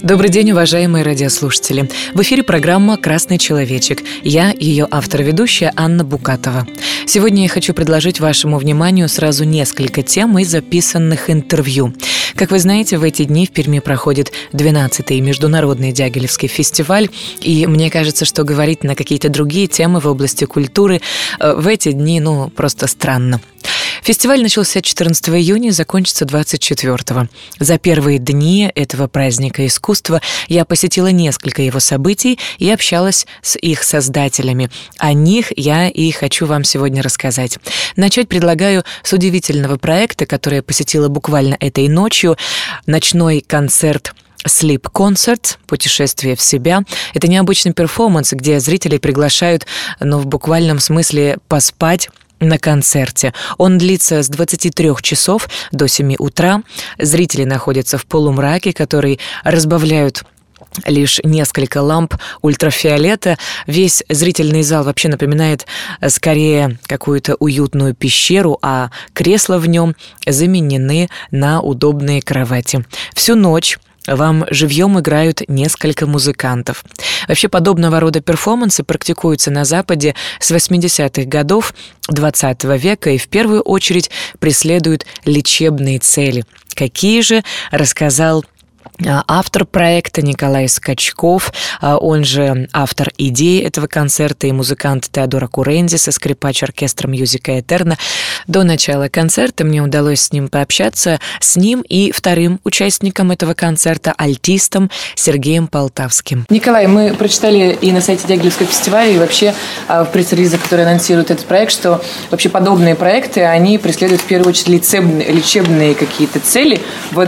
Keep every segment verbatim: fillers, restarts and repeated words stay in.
Добрый день, уважаемые радиослушатели. В эфире программа «Красный человечек». Я, ее автор-ведущая Анна Букатова. Сегодня я хочу предложить вашему вниманию сразу несколько тем из записанных интервью. Как вы знаете, в эти дни в Перми проходит двенадцатый Международный Дягилевский фестиваль, и мне кажется, что говорить на какие-то другие темы в области культуры в эти дни, ну, просто странно. Фестиваль начался четырнадцатого июня и закончится двадцать четвёртого. За первые дни этого праздника искусства я посетила несколько его событий и общалась с их создателями. О них я и хочу вам сегодня рассказать. Начать предлагаю с удивительного проекта, который я посетила буквально этой ночью. Ночной концерт Sleep Concert, путешествие в себя. Это необычный перформанс, где зрителей приглашают, ну, в буквальном смысле поспать на концерте. Он длится с двадцати трёх часов до семи утра. Зрители находятся в полумраке, который разбавляют лишь несколько ламп ультрафиолета. Весь зрительный зал вообще напоминает скорее какую-то уютную пещеру, а кресла в нем заменены на удобные кровати. Всю ночь вам живьем играют несколько музыкантов. Вообще подобного рода перформансы практикуются на Западе с восьмидесятых годов двадцатого века и в первую очередь преследуют лечебные цели. Какие же, рассказал автор проекта Николай Скачков, он же автор идеи этого концерта и музыкант Теодора Курендис, скрипач оркестра Мьюзика Этерна. До начала концерта мне удалось с ним пообщаться, с ним и вторым участником этого концерта, альтистом Сергеем Полтавским. Николай, мы прочитали и на сайте Дягилевского фестиваля, и вообще в пресс-релизе, который анонсирует этот проект, что вообще подобные проекты, они преследуют в первую очередь лечебные, лечебные какие-то цели. Вот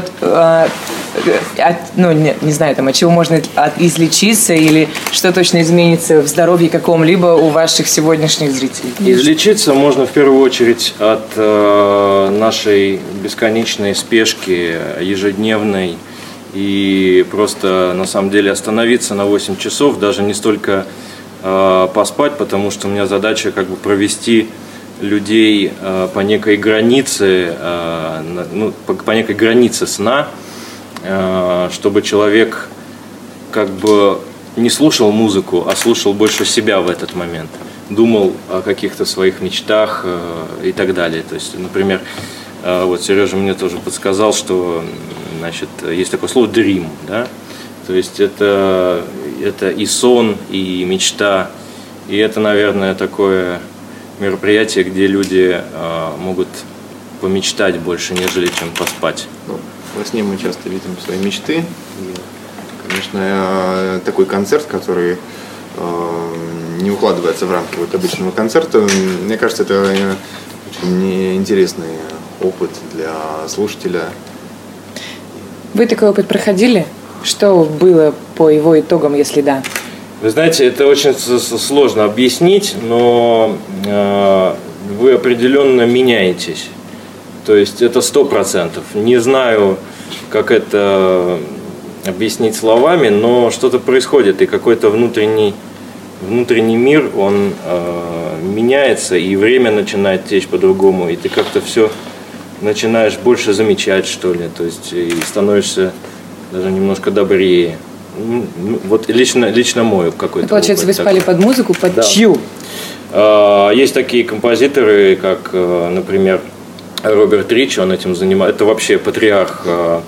От, ну, не, не знаю, там, от чего можно от, излечиться или что точно изменится в здоровье каком-либо у ваших сегодняшних зрителей? Излечиться можно в первую очередь от э, нашей бесконечной спешки ежедневной и просто, на самом деле, остановиться на восемь часов, даже не столько э, поспать, потому что у меня задача как бы провести людей э, по некой границе, э, ну, по, по некой границе сна, чтобы человек как бы не слушал музыку, а слушал больше себя в этот момент, думал о каких-то своих мечтах и так далее. То есть, например, вот Сережа мне тоже подсказал, что, значит, есть такое слово dream, да? То есть это, это и сон, и мечта, и это, наверное, такое мероприятие, где люди могут помечтать больше, нежели чем поспать. Во сне мы часто видим свои мечты. И, конечно, такой концерт, который э, не укладывается в рамки вот обычного концерта, мне кажется, это очень интересный опыт для слушателя. Вы такой опыт проходили? Что было по его итогам, если да? Вы знаете, это очень сложно объяснить, но э, вы определенно меняетесь. То есть это сто процентов. Не знаю, как это объяснить словами, но что-то происходит, и какой-то внутренний, внутренний мир, он э, меняется, и время начинает течь по-другому, и ты как-то все начинаешь больше замечать, что ли, то есть и становишься даже немножко добрее. Ну, вот лично, лично мой какой-то. Получается, опыт, вы спали так. Под музыку, под да. чью? Э, есть такие композиторы, как, э, например, Роберт Ричи, он этим занимается. Это вообще патриарх э,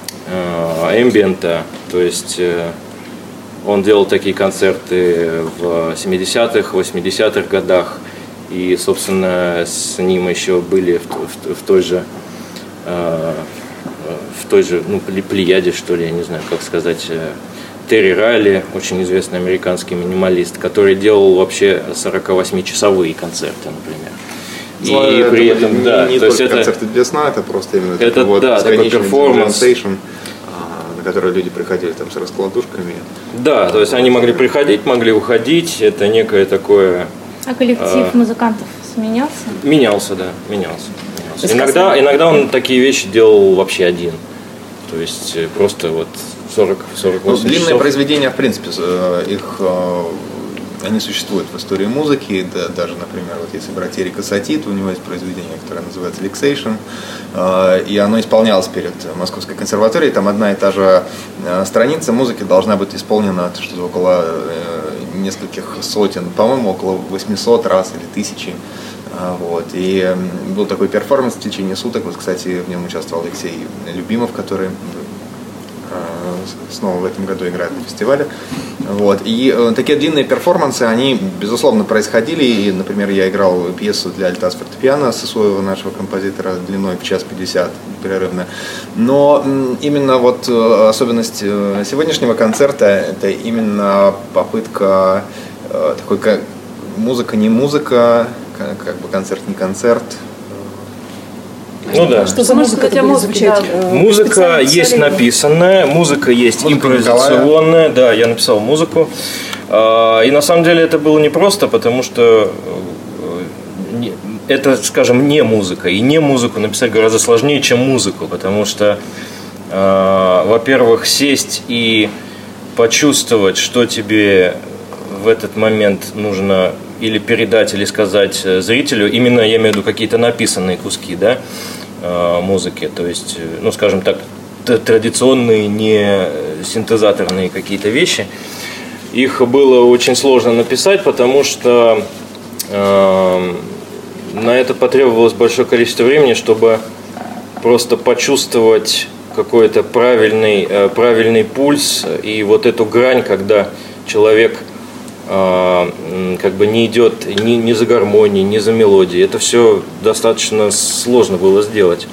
э, эмбиента. То есть э, он делал такие концерты в семидесятых, восьмидесятых годах. И, собственно, с ним еще были в, в, в той же, э, в той же ну, плеяде, что ли, я не знаю, как сказать, э, Терри Райли, очень известный американский минималист, который делал вообще сорокавосьмичасовые концерты, например. И это при этом, не, да, не то есть только это концерты для сна, это просто именно это, такой, вот, да, такой перформанс, на который люди приходили там с раскладушками. Да, то есть они могли приходить, могли уходить, это некое такое... А коллектив а, музыкантов сменялся? Менялся, да, менялся. менялся. Иногда, иногда он такие вещи делал вообще один, то есть просто вот сорок-сорок восемь ну, длинные часов. Произведения, в принципе, их они существуют в истории музыки. Да, даже, например, вот если брать Эрика Сати, то у него есть произведение, которое называется «Lixation», и оно исполнялось перед Московской консерваторией. Там одна и та же страница музыки должна быть исполнена что-то около нескольких сотен, по-моему, около восьмисот раз или тысячи. Вот. И был такой перформанс в течение суток. Вот, кстати, в нем участвовал Алексей Любимов, который снова в этом году играет на фестивале. Вот. И э, такие длинные перформансы, они, безусловно, происходили. И, например, я играл пьесу для альта с фортепиано Сысоева, нашего композитора, длиной в час пятьдесят, непрерывно. Но м, именно вот э, особенность э, сегодняшнего концерта — это именно попытка э, такой, как музыка не музыка, как, как бы концерт не концерт. Ну да. Что за музыка это будет звучать? Да. Музыка есть написанная, музыка есть музыка импровизационная. Да, я написал музыку. И на самом деле это было непросто, потому что это, скажем, не музыка. И не музыку написать гораздо сложнее, чем музыку, потому что, во-первых, сесть и почувствовать, что тебе в этот момент нужно или передать, или сказать зрителю, именно я имею в виду какие-то написанные куски, да, музыки, то есть, ну, скажем так, традиционные, не синтезаторные какие-то вещи. Их было очень сложно написать, потому что э, на это потребовалось большое количество времени, чтобы просто почувствовать какой-то правильный, э, правильный пульс и вот эту грань, когда человек как бы не идет ни, ни за гармонией, ни за мелодией. Это все достаточно сложно было сделать.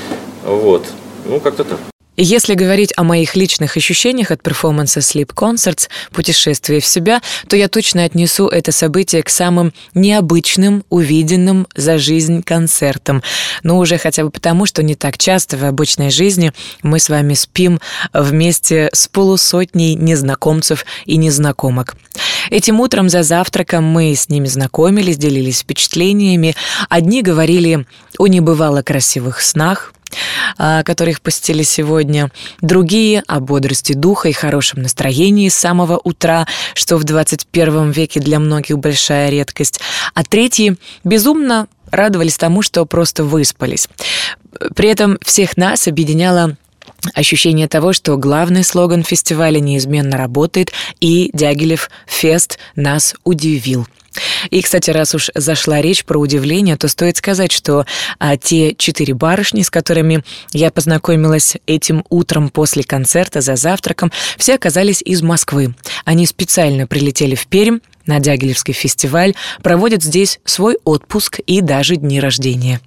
Вот. Ну, как-то так. Если говорить о моих личных ощущениях от перформанса Sleep Concerts «Путешествие в себя», то я точно отнесу это событие к самым необычным, увиденным за жизнь концертам. Но уже хотя бы потому, что не так часто в обычной жизни мы с вами спим вместе с полусотней незнакомцев и незнакомок. Этим утром за завтраком мы с ними знакомились, делились впечатлениями. Одни говорили о небывало красивых снах, которые их посетили сегодня, другие о бодрости духа и хорошем настроении с самого утра, что в двадцать первом веке для многих большая редкость, а третьи безумно радовались тому, что просто выспались. При этом всех нас объединяло ощущение того, что главный слоган фестиваля неизменно работает, и Дягилев Фест нас удивил. И, кстати, раз уж зашла речь про удивление, то стоит сказать, что а, те четыре барышни, с которыми я познакомилась этим утром после концерта за завтраком, все оказались из Москвы. Они специально прилетели в Пермь на Дягилевский фестиваль, проводят здесь свой отпуск и даже дни рождения.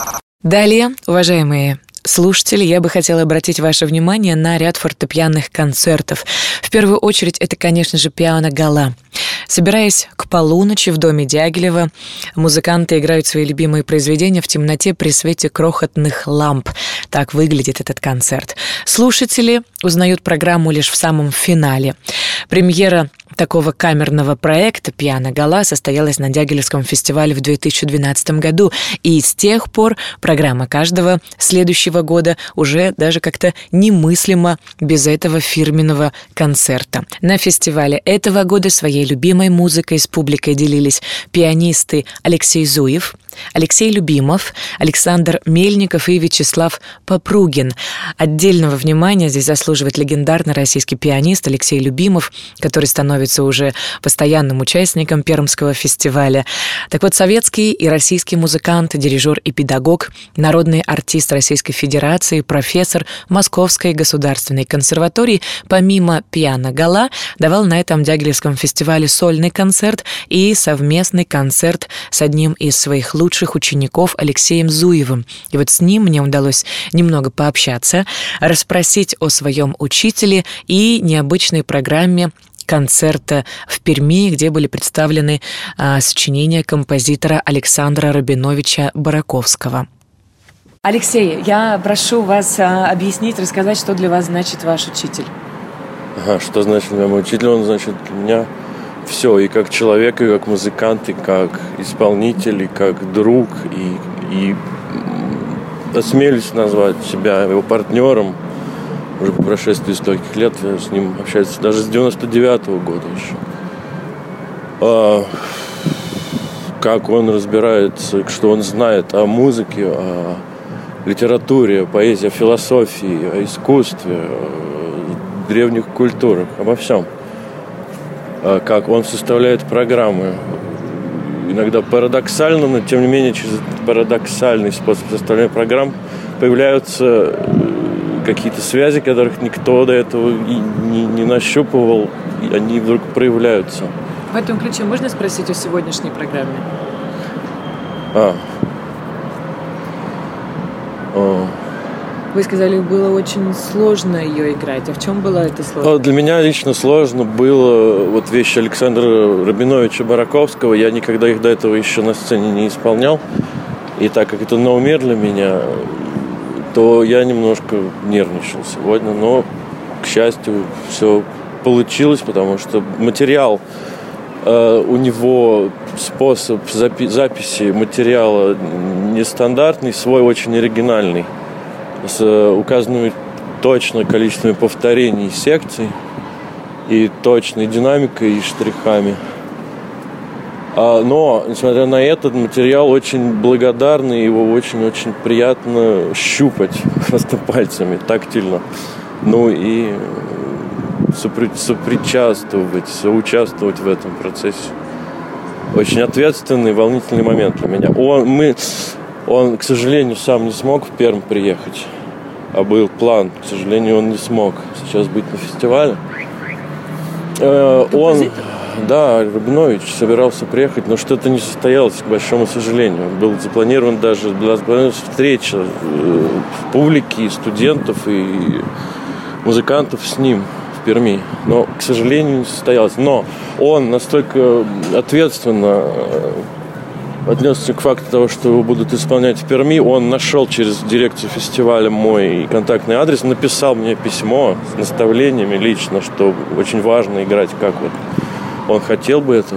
Далее, уважаемые слушатели, я бы хотела обратить ваше внимание на ряд фортепианных концертов. В первую очередь, это, конечно же, пиано-гала. Собираясь к полуночи в доме Дягилева, музыканты играют свои любимые произведения в темноте при свете крохотных ламп. Так выглядит этот концерт. Слушатели узнают программу лишь в самом финале. Премьера такого камерного проекта «Пиано-гала» состоялась на Дягилевском фестивале в две тысячи двенадцатом году, и с тех пор программа каждого следующего года уже даже как-то немыслима без этого фирменного концерта. На фестивале этого года своей любимой музыкой с публикой делились пианисты Алексей Зуев, Алексей Любимов, Александр Мельников и Вячеслав Попругин. Отдельного внимания здесь заслуживает легендарный российский пианист Алексей Любимов, который становится уже постоянным участником Пермского фестиваля. Так вот, советский и российский музыкант, дирижер и педагог, народный артист Российской Федерации, профессор Московской государственной консерватории, помимо пиано-гала, давал на этом Дягилевском фестивале сольный концерт и совместный концерт с одним из своих лучших учеников Алексеем Зуевым. И вот с ним мне удалось немного пообщаться, расспросить о своем учителе и необычной программе концерта в Перми, где были представлены а, сочинения композитора Александра Рабиновича Бараковского. Алексей, я прошу вас а, объяснить, рассказать, что для вас значит ваш учитель. Ага, что значит для моего учителя? Он значит для меня все, и как человек, и как музыкант, и как исполнитель, и как друг, и, и осмелюсь назвать себя его партнером. Уже по прошествии стольких лет я с ним общаюсь, даже с девяносто девятого года еще. как он разбирается, что он знает о музыке, о литературе, о поэзии, о философии, о искусстве, о древних культурах, обо всем. Как он составляет программы. Иногда парадоксально, но тем не менее через парадоксальный способ составления программ появляются какие-то связи, которых никто до этого и не, не нащупывал, и они вдруг проявляются. В этом ключе можно спросить о сегодняшней программе? А. О. Вы сказали, было очень сложно ее играть. А в чем было это сложно? Для меня лично сложно было вот вещи Александра Рабиновича Бараковского. Я никогда их до этого еще на сцене не исполнял. И так как это новый мир для меня, то я немножко нервничал сегодня. Но, к счастью, все получилось, потому что материал, э, у него способ запи- записи материала нестандартный, свой очень оригинальный, с указанными точно количествами повторений секций и точной динамикой и штрихами. Но, несмотря на этот материал, очень благодарный, его очень-очень приятно щупать просто пальцами, тактильно. Ну и сопри- сопричастствовать, соучаствовать в этом процессе. Очень ответственный, волнительный момент для меня. Он, мы, он, к сожалению, сам не смог в Пермь приехать, а был план. К сожалению, он не смог сейчас быть на фестивале. Э, он, да, Рабинович собирался приехать, но что-то не состоялось, к большому сожалению. Был запланирован даже, была запланирована встреча э, публики, студентов и музыкантов с ним в Перми. Но, к сожалению, не состоялось. Но он настолько ответственно отнесся к факту того, что его будут исполнять в Перми. Он нашел через дирекцию фестиваля мой контактный адрес, написал мне письмо с наставлениями лично, что очень важно играть, как вот он хотел бы этого.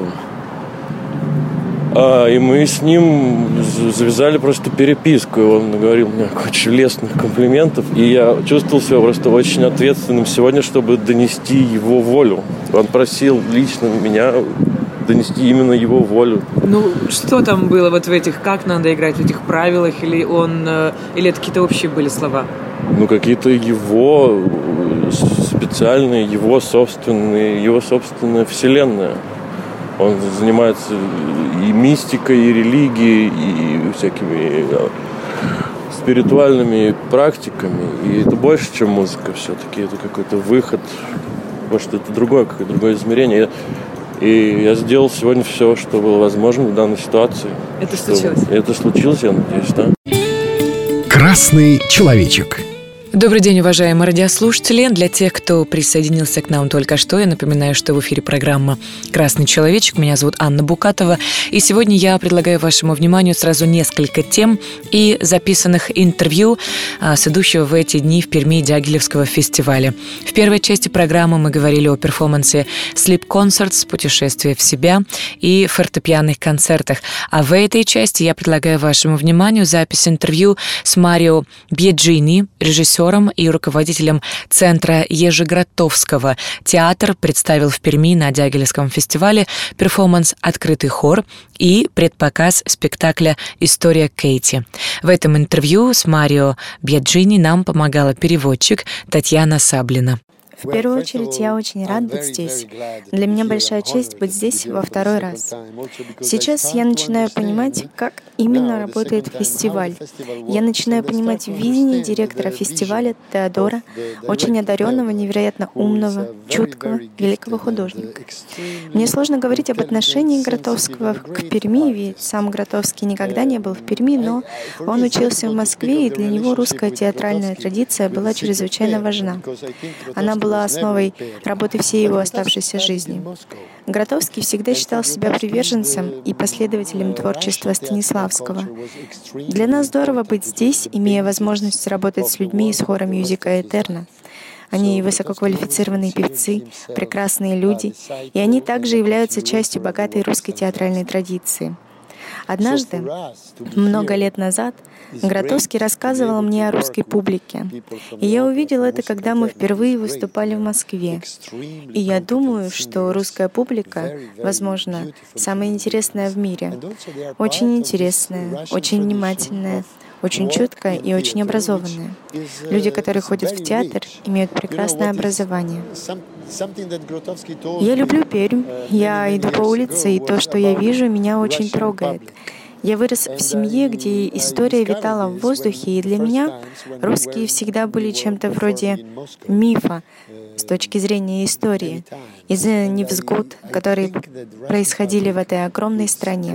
А, и мы с ним завязали просто переписку. И он говорил мне кучу лестных комплиментов. И я чувствовал себя просто очень ответственным сегодня, чтобы донести его волю. Он просил лично меня донести именно его волю. Ну, что там было вот в этих, как надо играть, в этих правилах, или он, или это какие-то общие были слова? Ну, какие-то его специальные, его собственные, его собственная вселенная. Он занимается и мистикой, и религией, и всякими спиритуальными практиками. И это больше, чем музыка все-таки. Это какой-то выход во что-то другое, какое-то другое измерение. И я сделал сегодня все, что было возможно в данной ситуации. Это случилось? Это случилось, я надеюсь, да. Красный человечек. Добрый день, уважаемые радиослушатели. Для тех, кто присоединился к нам только что, я напоминаю, что в эфире программа «Красный человечек». Меня зовут Анна Букатова. И сегодня я предлагаю вашему вниманию сразу несколько тем и записанных интервью с идущего в эти дни в Перми Дягилевского фестиваля. В первой части программы мы говорили о перформансе «Sleep Concerts», «Путешествие в себя» и фортепианных концертах. А в этой части я предлагаю вашему вниманию запись интервью с Марио Бьеджини, режиссером и руководителем Центра Ежегротовского. Театр представил в Перми на Дягилевском фестивале перформанс «Открытый хор» и предпоказ спектакля «История Кейти». В этом интервью с Марио Бьеджини нам помогала переводчик Татьяна Саблина. В первую очередь, я очень рад быть здесь. Для меня большая честь быть здесь во второй раз. Сейчас я начинаю понимать, как именно работает фестиваль. Я начинаю понимать видение директора фестиваля Теодора, очень одаренного, невероятно умного, чуткого, великого художника. Мне сложно говорить об отношении Гротовского к Перми, ведь сам Гротовский никогда не был в Перми, но он учился в Москве, и для него русская театральная традиция была чрезвычайно важна. Она была была основой работы всей его оставшейся жизни. Гротовский всегда считал себя приверженцем и последователем творчества Станиславского. Для нас здорово быть здесь, имея возможность работать с людьми из хора «Мюзика Этерна». Они высококвалифицированные певцы, прекрасные люди, и они также являются частью богатой русской театральной традиции. Однажды, много лет назад, Гротовский рассказывал мне о русской публике. И я увидела это, когда мы впервые выступали в Москве. И я думаю, что русская публика, возможно, самая интересная в мире. Очень интересная, очень внимательная, очень чуткая и очень образованная. Люди, которые ходят в театр, имеют прекрасное образование. Я люблю Пермь. Я иду по улице, и то, что я вижу, меня очень трогает. Я вырос в семье, где история витала в воздухе, и для меня русские всегда были чем-то вроде мифа с точки зрения истории, из-за невзгод, которые происходили в этой огромной стране.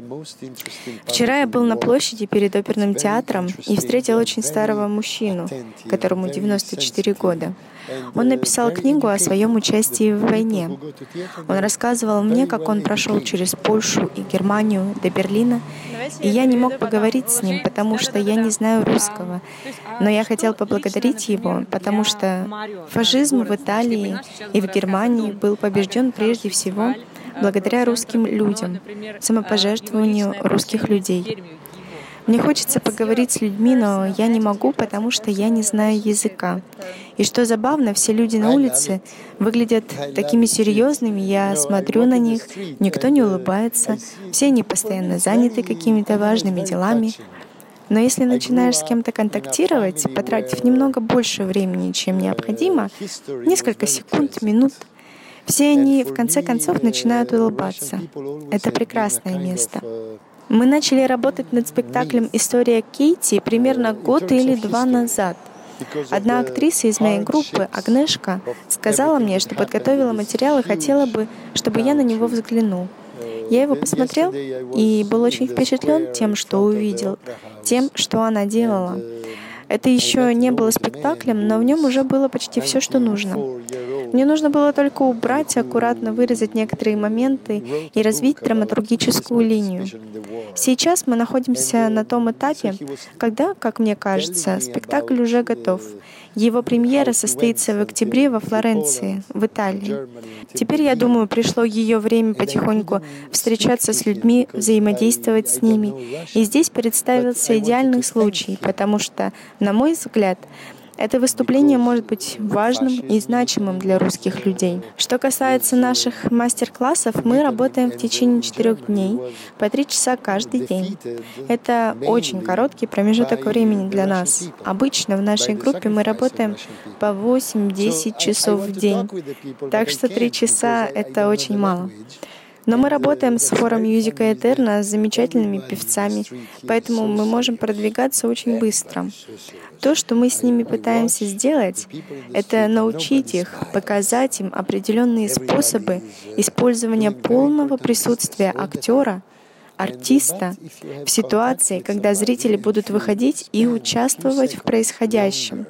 Вчера я был на площади перед оперным театром и встретил очень старого мужчину, которому девяносто четыре года. Он написал книгу о своем участии в войне. Он рассказывал мне, как он прошел через Польшу и Германию до Берлина, и я не мог поговорить с ним, потому что я не знаю русского. Но я хотел поблагодарить его, потому что фашизм в Италии и в Германии был побежден прежде всего благодаря русским людям, самопожертвованию русских людей. Мне хочется поговорить с людьми, но я не могу, потому что я не знаю языка. И что забавно, все люди на улице выглядят такими серьезными, я смотрю на них, никто не улыбается, все они постоянно заняты какими-то важными делами. Но если начинаешь с кем-то контактировать, потратив немного больше времени, чем необходимо, несколько секунд, минут, все они в конце концов начинают улыбаться. Это прекрасное место. Мы начали работать над спектаклем «История Кейти» примерно год или два назад. Одна актриса из моей группы, Агнешка, сказала мне, что подготовила материал и хотела бы, чтобы я на него взглянул. Я его посмотрел и был очень впечатлен тем, что увидел, тем, что она делала. Это еще не было спектаклем, но в нем уже было почти все, что нужно. Мне нужно было только убрать, аккуратно вырезать некоторые моменты и развить драматургическую линию. Сейчас мы находимся на том этапе, когда, как мне кажется, спектакль уже готов. Его премьера состоится в октябре во Флоренции, в Италии. Теперь, я думаю, пришло ее время потихоньку встречаться с людьми, взаимодействовать с ними. И здесь представился идеальный случай, потому что, на мой взгляд, это выступление может быть важным и значимым для русских людей. Что касается наших мастер-классов, мы работаем в течение четырех дней, по три часа каждый день. Это очень короткий промежуток времени для нас. Обычно в нашей группе мы работаем по восемь-десять часов в день, так что три часа — это очень мало. Но мы работаем с хором Musica Eterna, с замечательными певцами, поэтому мы можем продвигаться очень быстро. То, что мы с ними пытаемся сделать, это научить их, показать им определенные способы использования полного присутствия актера, артиста в ситуации, когда зрители будут выходить и участвовать в происходящем.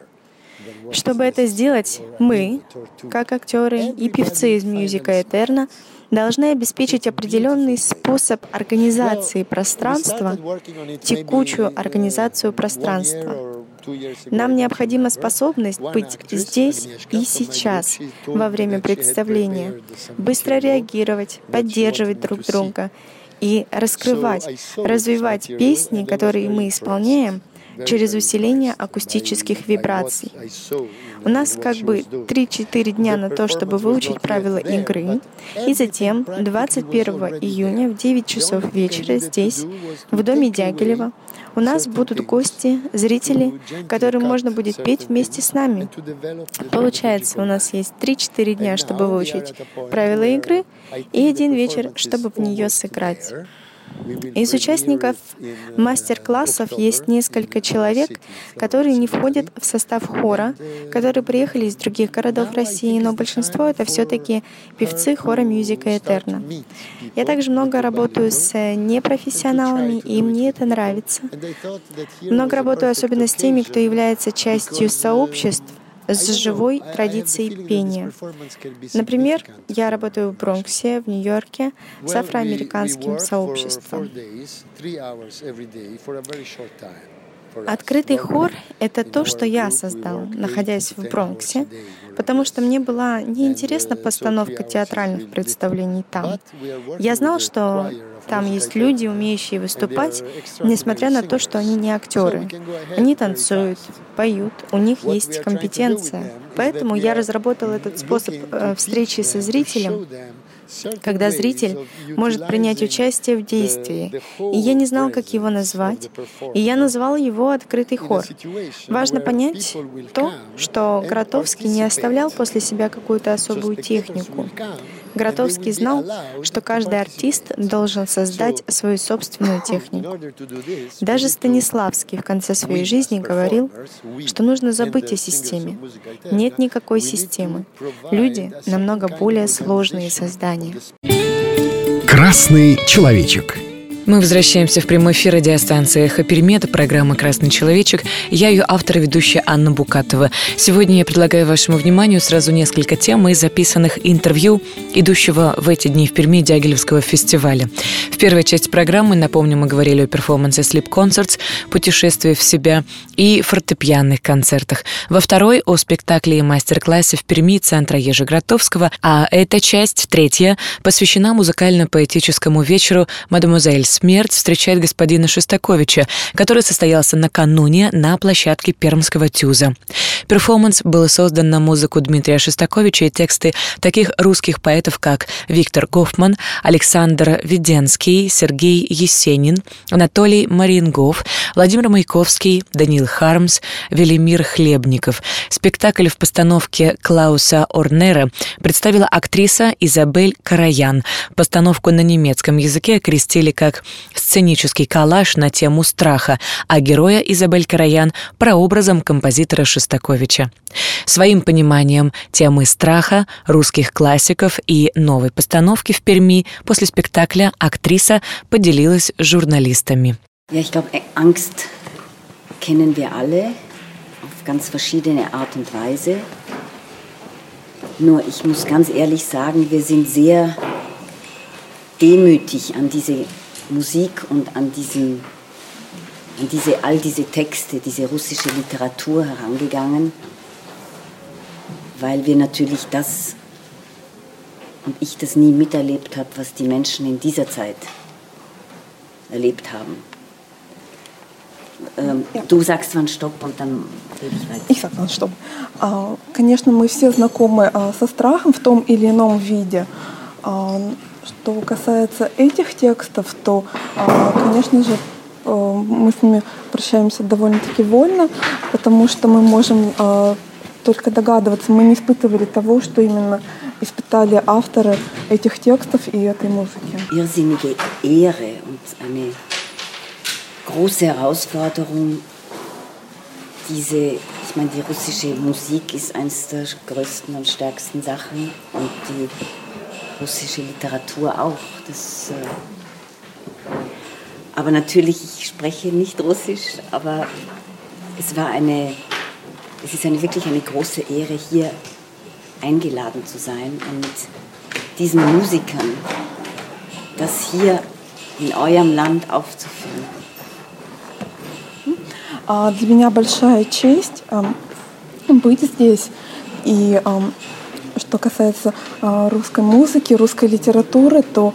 Чтобы это сделать, мы, как актеры и певцы из Musica Eterna, должны обеспечить определенный способ организации пространства, текучую организацию пространства. Нам необходима способность быть здесь и сейчас во время представления, быстро реагировать, поддерживать друг друга и раскрывать, развивать песни, которые мы исполняем, через усиление акустических вибраций. У нас как бы три-четыре дня на то, чтобы выучить правила игры, и затем двадцать первого июня в девять часов вечера здесь, в доме Дягилева, у нас будут гости, зрители, которым можно будет петь вместе с нами. Получается, у нас есть три-четыре дня, чтобы выучить правила игры, и один вечер, чтобы в нее сыграть. Из участников мастер-классов есть несколько человек, которые не входят в состав хора, которые приехали из других городов России, но большинство — это все-таки певцы хора Musica Eterna. Я также много работаю с непрофессионалами, и мне это нравится. Много работаю особенно с теми, кто является частью сообществ с живой традицией пения. Например, я работаю в Бронксе, в Нью-Йорке, с афроамериканским сообществом. Открытый хор — это то, что я создал, находясь в Бронксе, потому что мне была неинтересна постановка театральных представлений там. Я знал, что Там есть люди, умеющие выступать, несмотря на то, что они не актеры. Они танцуют, поют, у них есть компетенция. Поэтому я разработал этот способ э, встречи со зрителем, когда зритель может принять участие в действии. И я не знал, как его назвать, и я назвал его «Открытый хор». Важно понять то, что Гротовский не оставлял после себя какую-то особую технику. Гротовский знал, что каждый артист должен создать свою собственную технику. Даже Станиславский в конце своей жизни говорил, что нужно забыть о системе. Нет никакой системы. Люди намного более сложные создания. Красный человечек. Мы возвращаемся в прямой эфир радиостанции «Эхо Перми». Это программа «Красный человечек». Я ее автор и ведущая Анна Букатова. Сегодня я предлагаю вашему вниманию сразу несколько тем из записанных интервью идущего в эти дни в Перми Дягилевского фестиваля. В первой части программы, напомню, мы говорили о перформансе «Sleep Concerts», «Путешествие в себя» и фортепианных концертах. Во второй — о спектакле и мастер-классе в Перми Центра Ежи Гротовского. А эта часть, третья, посвящена музыкально-поэтическому вечеру «Мадемуазель Смерть встречает господина Шостаковича», который состоялся накануне на площадке Пермского ТЮЗа. Перформанс был создан на музыку Дмитрия Шостаковича и тексты таких русских поэтов, как Виктор Гофман, Александр Веденский, Сергей Есенин, Анатолий Марингов, Владимир Маяковский, Даниил Хармс, Велимир Хлебников. Спектакль в постановке Клауса Орнера представила актриса Изабель Караян. Постановку на немецком языке окрестили как сценический коллаж на тему страха, а героя Изабель Караян — прообразом композитора Шостаковича. Своим пониманием темы страха, русских классиков и новой постановки в Перми после спектакля актриса поделилась с журналистами. Ja, ich glaube, Angst kennen wir alle auf ganz verschiedene Art und Weise. Nur ich muss ganz ehrlich sagen, wir sind sehr demütig an diese Musik und an, diesen, an diese, all diese Texte, diese russische Literatur herangegangen, weil wir natürlich das und ich das nie miterlebt habe, was die Menschen in dieser Zeit erlebt haben. Ähm, ja. Du sagst wann Stopp und dann rede ich weiter. Ich sag wann Stopp. Конечно, мы все знакомы со страхом в том или ином виде. Что касается этих текстов, то, конечно же, мы с ними прощаемся довольно-таки вольно, потому что мы можем только догадываться, мы не испытывали того, что именно испытали авторы этих текстов и этой музыки. Irrsinnige Ehre und eine große Herausforderung. Diese, ich meine, die russische Musik ist eines der größten und stärksten Sachen und die russische Literatur auch. Das, äh aber natürlich, ich spreche nicht Russisch, aber es war eine, es ist eine, wirklich eine große Ehre, hier eingeladen zu sein und mit diesen Musikern das hier in eurem Land aufzuführen. Для меня большая честь быть здесь. И что касается русской музыки, русской литературы, то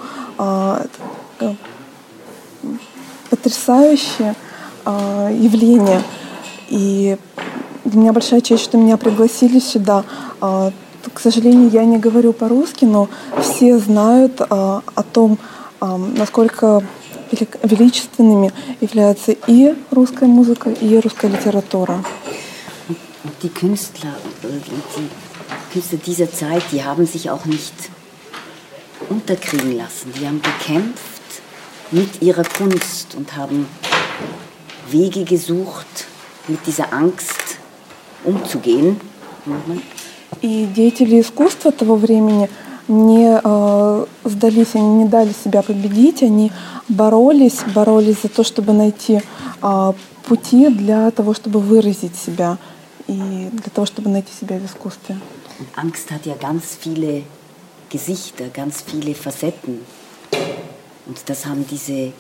потрясающее явление. И для меня большая честь, что меня пригласили сюда. К сожалению, я не говорю по-русски, но все знают о том, насколько величественными являются и русская музыка, и русская литература. Die Künstler, die Künstler dieser Zeit, die haben sich auch nicht unterkriegen lassen. Die haben gekämpft mit ihrer Kunst und haben Wege gesucht, mit dieser Angst umzugehen. И деятели искусства того времени не э, сдались, они не дали себя победить, они боролись, боролись за то, чтобы найти э, пути для того, чтобы выразить себя и для того, чтобы найти себя в искусстве. Angst hat ja ganz viele Gesichter, ganz viele Facetten. Und das haben diese,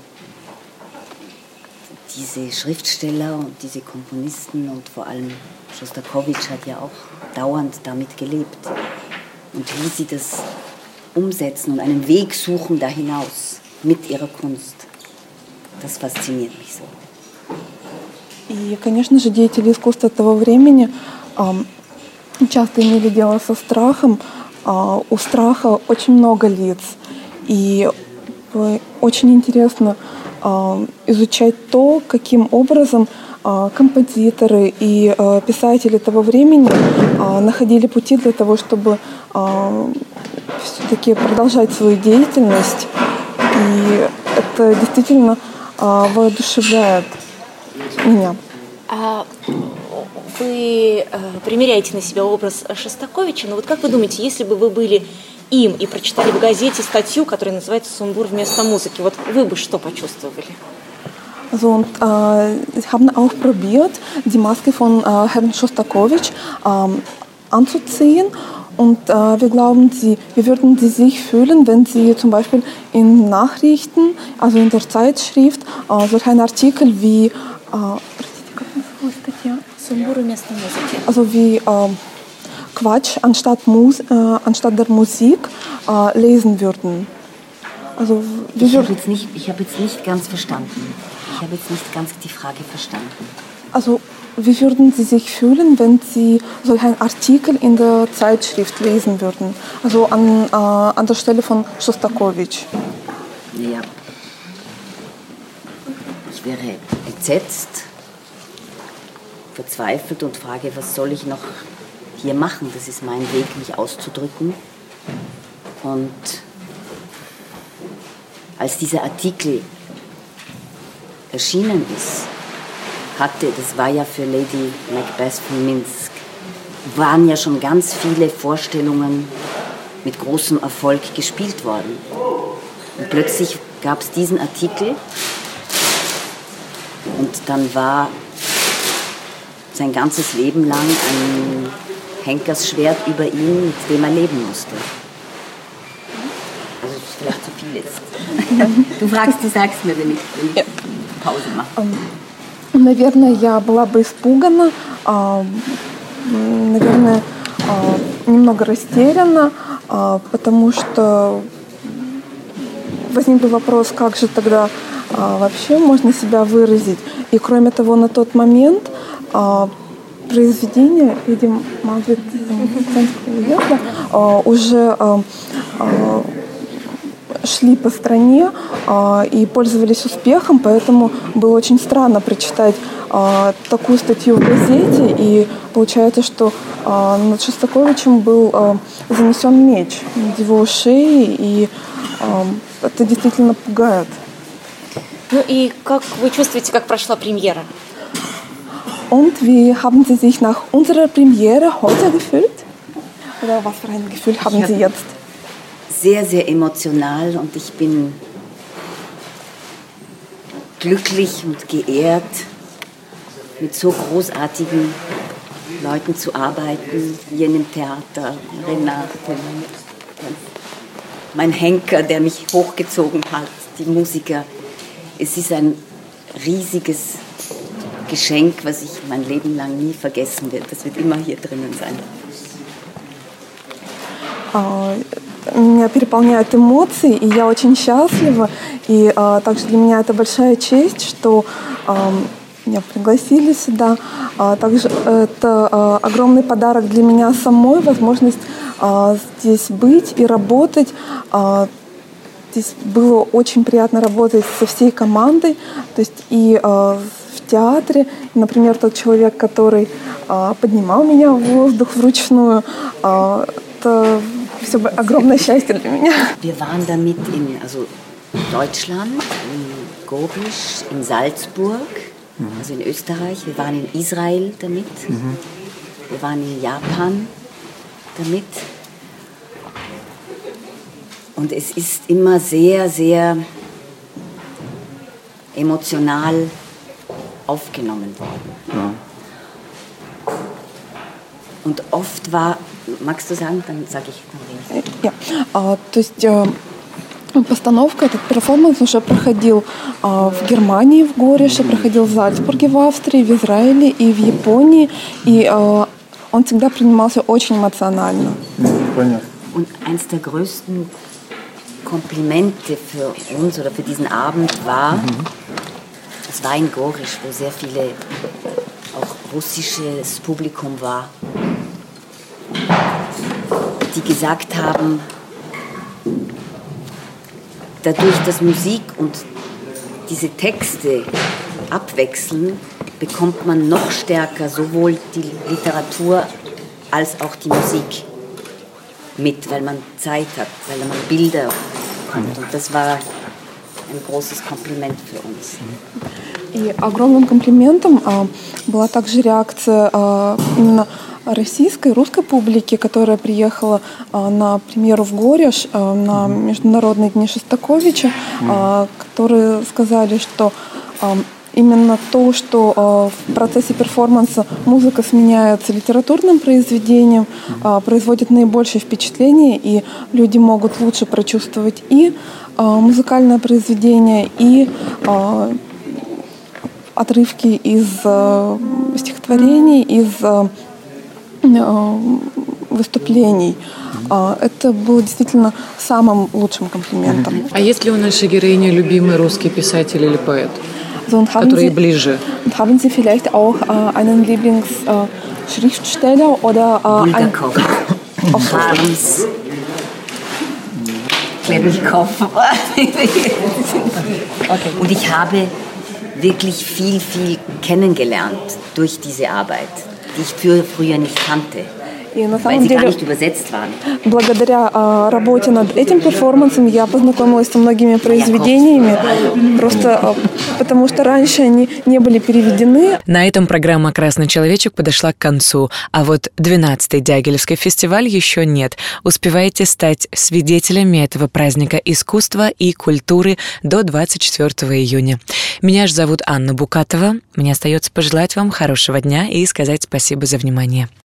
diese Schriftsteller und diese Komponisten und vor allem Schostakowitsch hat ja auch dauernd damit gelebt. Und wie sie das umsetzen und einen Weg suchen da hinaus. mit ihrer Kunst. Das fasziniert mich so. И, конечно же, деятели искусства того времени э, часто имели дело со страхом. Э, у страха очень много лиц. И э, очень интересно э, изучать то, каким образом э, композиторы и э, писатели того времени э, находили пути для того, чтобы э, все-таки продолжать свою деятельность. И это действительно э, воодушевляет меня. А вы э, примеряете на себя образ Шостаковича, но вот как вы думаете, если бы вы были им и прочитали в газете статью, которая называется «Сумбур вместо музыки», вот вы бы что почувствовали? Also, und, äh, Sie haben auch probiert, die Maske von äh, Herrn Schostakowitsch ähm, anzuziehen. Und äh, wie glauben Sie, wie würden Sie sich fühlen, wenn Sie zum Beispiel in Nachrichten, also in der Zeitschrift, äh, solch einen Artikel wie, äh, also wie äh, Quatsch anstatt, Mus äh, anstatt der Musik äh, lesen würden? Also, wie ich habe jetzt, nicht, ich hab jetzt nicht ganz verstanden. Ich habe jetzt nicht ganz die Frage verstanden. Also, wie würden Sie sich fühlen, wenn Sie solch einen Artikel in der Zeitschrift lesen würden? Also an, äh, an der Stelle von Schostakowitsch. Ja. Ich wäre entsetzt, verzweifelt und frage, was soll ich noch hier machen? Das ist mein Weg, mich auszudrücken. Und als dieser Artikel erschienen ist, hatte, das war ja für Lady Macbeth von Minsk, waren ja schon ganz viele Vorstellungen mit großem Erfolg gespielt worden. Und plötzlich gab es diesen Artikel und dann war sein ganzes Leben lang ein Henkersschwert über ihn, mit dem er leben musste. Also das ist vielleicht zu viel jetzt. Du fragst, du sagst mir, wenn ich, wenn ich Pause mache. Наверное, я была бы испугана, наверное, немного растеряна, потому что возник бы вопрос, как же тогда вообще можно себя выразить. И кроме того, на тот момент произведения, видимо, Маргарет уже шли по стране э, и пользовались успехом, поэтому было очень странно прочитать э, такую статью в газете, и получается, что э, над Шостаковичем был э, занесен меч над его шеей, и э, это действительно пугает. Ну и как вы чувствуете, как прошла премьера? Und wie haben Sie sich nach unserer Premiere heute gefühlt? Oder was für ein Gefühl haben Sie jetzt? Sehr, sehr emotional und ich bin glücklich und geehrt, mit so großartigen Leuten zu arbeiten, hier in dem Theater, Renate, mein Henker, der mich hochgezogen hat, die Musiker. Es ist ein riesiges Geschenk, was ich mein Leben lang nie vergessen werde. Das wird immer hier drinnen sein. Меня переполняют эмоции, и я очень счастлива. И а, также для меня это большая честь, что а, меня пригласили сюда. А, также это а, огромный подарок для меня самой, возможность а, здесь быть и работать. А, здесь было очень приятно работать со всей командой, то есть и а, в театре. Например, тот человек, который а, поднимал меня в воздух вручную, а, это все огромное счастье для меня. Wir waren damit in also Deutschland, in Gobisch, in Salzburg, mhm. also in Österreich. Wir waren in Israel damit. Mhm. Wir waren in Japan damit. Und es ist immer sehr, sehr emotional aufgenommen worden. Ja. Und oft war, magst du sagen, dann sage ich, dann rede ich. Ja, а, то есть а, постановка, этот перформанс уже проходил а, в Германии, в Горише, проходил в Зальцбурге, в Австрии, в Израиле и в Японии, и а, он всегда принимался очень эмоционально. Понятно. Und eins der größten Komplimente für uns oder für diesen Abend war, es war in Gorisch, wo sehr viele auch russisches Publikum war, die gesagt haben, dadurch, dass Musik und diese Texte abwechseln, bekommt man noch stärker sowohl die Literatur als auch die Musik mit, weil man Zeit hat, weil man Bilder bekommt. Und das war ein großes Комплимент für uns. И огромным комплиментом а, была также реакция а, именно российской, русской публики, которая приехала а, на премьеру в Гореш, а, на Международные дни Шостаковича, а, которые сказали, что а, именно то, что а, в процессе перформанса музыка сменяется литературным произведением, а, производит наибольшее впечатление, и люди могут лучше прочувствовать и а, музыкальное произведение, и а, отрывки из э, стихотворений, из э, э, выступлений. Э, это было действительно самым лучшим комплиментом. А есть ли у нашей героини любимый русский писатель или поэт, so, который Sie, ближе? Haben Sie vielleicht auch äh, einen Lieblingsschriftsteller äh, oder äh, Bulgakov, Harms, Klebnikov. Und ich habe wirklich viel, viel kennengelernt durch diese Arbeit, die ich früher, früher nicht kannte, И на weil самом sie gar деле, nicht übersetzt waren. благодаря э, работе над этим перформансом я познакомилась со многими произведениями, просто э, потому что раньше они не были переведены. На этом программа «Красный человечек» подошла к концу, а вот двенадцатый Дягилевский фестиваль еще нет. Успевайте стать свидетелями этого праздника искусства и культуры до двадцать четвёртого июня. Меня же зовут Анна Букатова. Мне остается пожелать вам хорошего дня и сказать спасибо за внимание.